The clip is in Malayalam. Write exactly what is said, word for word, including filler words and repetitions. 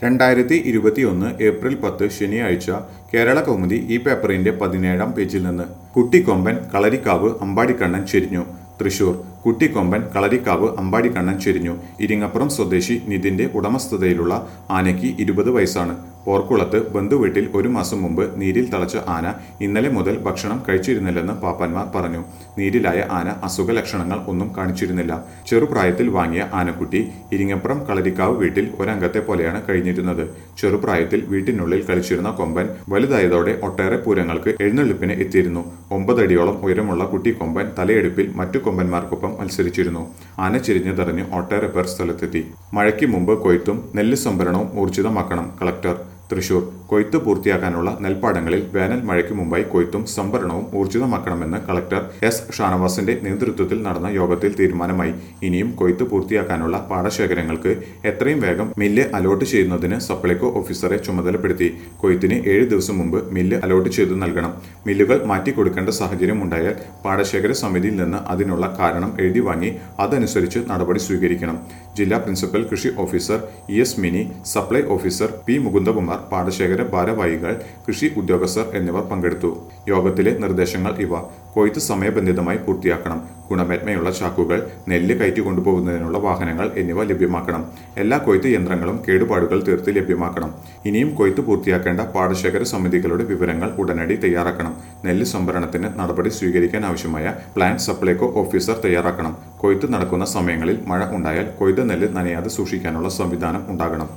രണ്ടായിരത്തി ഇരുപത്തിയൊന്ന് ഏപ്രിൽ പത്ത് ശനിയാഴ്ച കേരള കൗമുദി ഈ പേപ്പറിന്റെ പതിനേഴാം പേജിൽ നിന്ന് കുട്ടിക്കൊമ്പൻ കളരിക്കാവ് അമ്പാടിക്കണ്ണൻ ചെരിഞ്ഞു. തൃശൂർ കുട്ടിക്കൊമ്പൻ കളരിക്കാവ് അമ്പാടിക്കണ്ണൻ ചെരിഞ്ഞു. ഇരിങ്ങപ്പുറം സ്വദേശി നിതിന്റെ ഉടമസ്ഥതയിലുള്ള ആനയ്ക്ക് ഇരുപത് വയസ്സാണ്. പോർക്കുളത്ത് ബന്ധുവീട്ടിൽ ഒരു മാസം മുമ്പ് നീരിൽ തളച്ച ആന ഇന്നലെ മുതൽ ഭക്ഷണം കഴിച്ചിരുന്നില്ലെന്ന് പാപ്പാന്മാർ പറഞ്ഞു. നീരിലായ ആന അസുഖ ലക്ഷണങ്ങൾ ഒന്നും കാണിച്ചിരുന്നില്ല. ചെറുപ്രായത്തിൽ വാങ്ങിയ ആനക്കുട്ടി ഇരിങ്ങപ്പുറം കളരിക്കാവ് വീട്ടിൽ ഒരംഗത്തെ പോലെയാണ് കഴിഞ്ഞിരുന്നത്. ചെറുപ്രായത്തിൽ വീട്ടിനുള്ളിൽ കളിച്ചിരുന്ന കൊമ്പൻ വലുതായതോടെ ഒട്ടേറെ പൂരങ്ങൾക്ക് എഴുന്നള്ളിപ്പിന് എത്തിയിരുന്നു. ഒമ്പതടിയോളം ഉയരമുള്ള കുട്ടിക്കൊമ്പൻ തലയെടുപ്പിൽ മറ്റു കൊമ്പന്മാർക്കൊപ്പം മത്സരിച്ചിരുന്നു. ആന ചെരിഞ്ഞതറിഞ്ഞ് ഒട്ടേറെ പേർ സ്ഥലത്തെത്തി. മഴയ്ക്ക് മുമ്പ് കൊയ്ത്തും നെല്ല് സംഭരണവും ഊർജിതമാക്കണം. കളക്ടർ തൃശൂർ കൊയ്ത്ത് പൂർത്തിയാക്കാനുള്ള നെൽപ്പാടങ്ങളിൽ വേനൽ മഴയ്ക്ക് മുമ്പായി കൊയ്ത്തും സംഭരണവും ഊർജിതമാക്കണമെന്ന് കളക്ടർ എസ് ഷാനവാസിന്റെ നേതൃത്വത്തിൽ നടന്ന യോഗത്തിൽ തീരുമാനമായി. ഇനിയും കൊയ്ത്ത് പൂർത്തിയാക്കാനുള്ള പാടശേഖരങ്ങൾക്ക് എത്രയും വേഗം മില്ല് അലോട്ട് ചെയ്യുന്നതിന് സപ്ലൈകോ ഓഫീസറെ ചുമതലപ്പെടുത്തി. കൊയ്ത്തിന് ഏഴ് ദിവസം മുമ്പ് മില്ല് അലോട്ട് ചെയ്തു നൽകണം. മില്ലുകൾ മാറ്റിക്കൊടുക്കേണ്ട സാഹചര്യം ഉണ്ടായാൽ പാടശേഖര സമിതിയിൽ നിന്ന് അതിനുള്ള കാരണം എഴുതി വാങ്ങി അതനുസരിച്ച് നടപടി സ്വീകരിക്കണം. ജില്ലാ പ്രിൻസിപ്പൽ കൃഷി officer E S Mini, supply officer P Mukundakumar, പാടശേഖര ഭാരവാഹികൾ, കൃഷി ഉദ്യോഗസ്ഥർ എന്നിവർ പങ്കെടുത്തു. യോഗത്തിലെ നിർദ്ദേശങ്ങൾ ഇവ: കൊയ്ത്ത് സമയബന്ധിതമായി പൂർത്തിയാക്കണം. ഗുണമേന്മയുള്ള ചാക്കുകൾ, നെല്ല് കയറ്റി കൊണ്ടുപോകുന്നതിനുള്ള വാഹനങ്ങൾ എന്നിവ ലഭ്യമാക്കണം. എല്ലാ കൊയ്ത്ത് യന്ത്രങ്ങളും കേടുപാടുകൾ തീർത്ത് ലഭ്യമാക്കണം. ഇനിയും കൊയ്ത്ത് പൂർത്തിയാക്കേണ്ട പാടശേഖര സമിതികളുടെ വിവരങ്ങൾ ഉടനടി തയ്യാറാക്കണം. നെല്ല് സംഭരണത്തിന് നടപടി സ്വീകരിക്കാൻ ആവശ്യമായ പ്ലാൻ സപ്ലൈകോ ഓഫീസർ തയ്യാറാക്കണം. കൊയ്ത്ത് നടക്കുന്ന സമയങ്ങളിൽ മഴ ഉണ്ടായാൽ കൊയ്ത നെല്ല് നനയാതെ സൂക്ഷിക്കാനുള്ള സംവിധാനം ഉണ്ടാകണം.